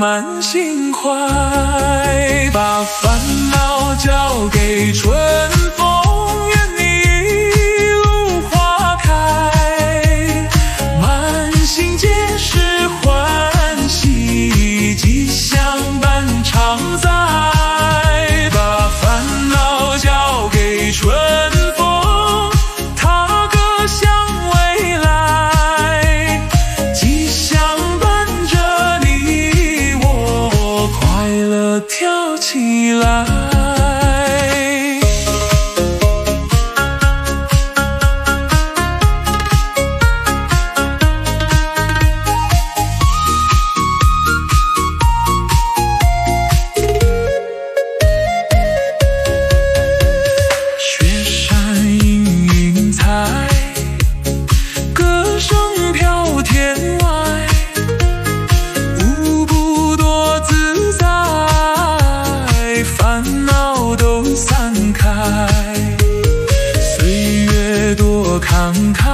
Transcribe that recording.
满心怀，把烦恼交给春风，愿你一路花开，满心皆是欢喜，吉祥伴常在。把烦恼交给春风，它歌向未来，吉祥伴着你我，快乐跳起来。歌声飘天外，舞步多自在，烦恼都散开，岁月多慷慨。